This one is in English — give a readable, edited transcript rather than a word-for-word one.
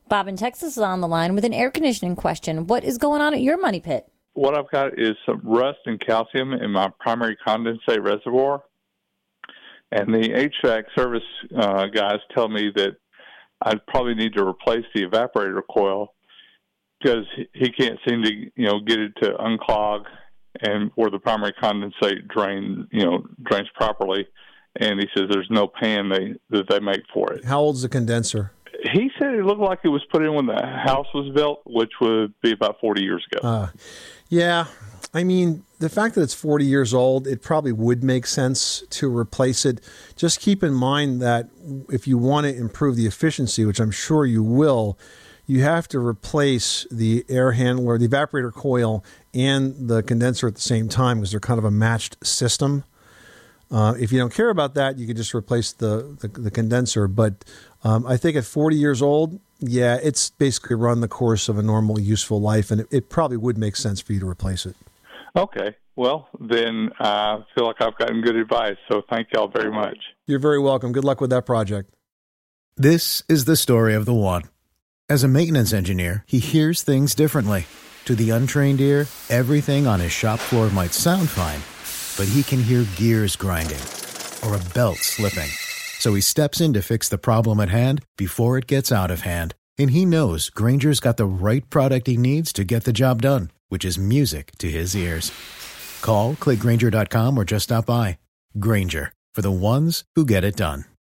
Bob in Texas is on the line with an air conditioning question. What is going on at your money pit? What I've got is some rust and calcium in my primary condensate reservoir. And the HVAC service guys tell me that I probably need to replace the evaporator coil because he can't seem to, get it to unclog and where the primary condensate drains properly. And he says there's no pan that they make for it. How old's the condenser? He said it looked like it was put in when the house was built, which would be about 40 years ago. Yeah. I mean, the fact that it's 40 years old, it probably would make sense to replace it. Just keep in mind that if you want to improve the efficiency, which I'm sure you will, you have to replace the air handler, the evaporator coil, and the condenser at the same time because they're kind of a matched system. If you don't care about that, you could just replace the condenser. But I think at 40 years old, yeah, it's basically run the course of a normal, useful life, and it probably would make sense for you to replace it. Okay. Well, then I feel like I've gotten good advice, so thank y'all very much. You're very welcome. Good luck with that project. This is the story of the one. As a maintenance engineer, he hears things differently. To the untrained ear, everything on his shop floor might sound fine, but he can hear gears grinding or a belt slipping. So he steps in to fix the problem at hand before it gets out of hand. And he knows Grainger's got the right product he needs to get the job done, which is music to his ears. Call, click Grainger.com, or just stop by. Grainger, for the ones who get it done.